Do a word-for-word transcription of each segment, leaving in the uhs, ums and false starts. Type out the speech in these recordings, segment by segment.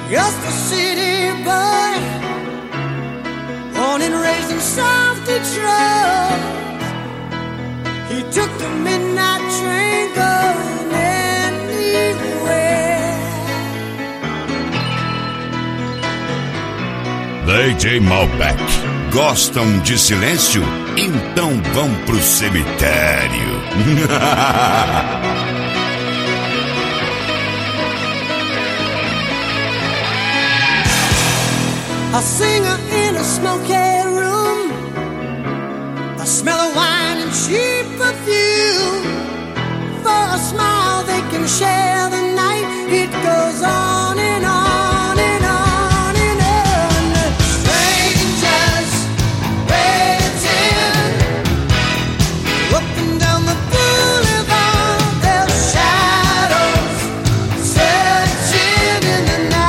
just a city boy, born and raised in South Detroit. He took the midnight train going anywhere. D J Malbec. Gostam de silêncio? Então vão pro cemitério. A singer in a smoky room, the smell of wine and cheap perfume. For a smile they can share the night. It goes on and on and on and on. Strangers waiting up and down the boulevard. Their shadows searching in the night.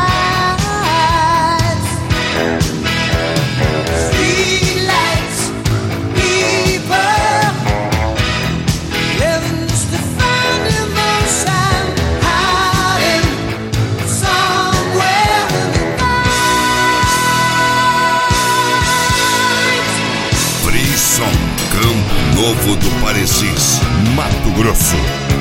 Campo Novo do Parecis, Mato Grosso.